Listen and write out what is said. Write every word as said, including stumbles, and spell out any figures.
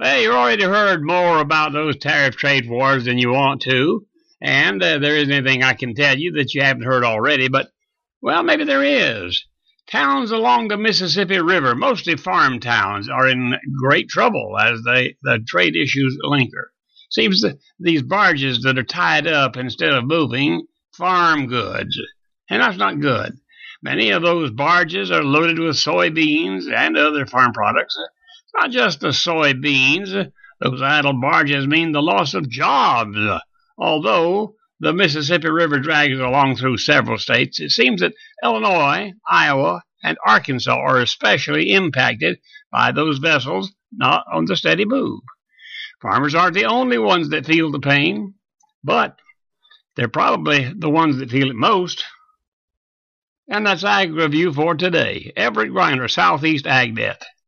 Well, you already heard more about those tariff trade wars than you want to, and uh, there isn't anything I can tell you that you haven't heard already, but, well, maybe there is. Towns along the Mississippi River, mostly farm towns, are in great trouble as they, the trade issues linger. Seems that these barges that are tied up instead of moving farm goods, and that's not good. Many of those barges are loaded with soybeans and other farm products. It's not just the soybeans. Those idle barges mean the loss of jobs. Although the Mississippi River drags along through several states, it seems that Illinois, Iowa, and Arkansas are especially impacted by those vessels not on the steady move. Farmers aren't the only ones that feel the pain, but they're probably the ones that feel it most. And that's Ag Review for today. Everett Griner, Southeast AgNet.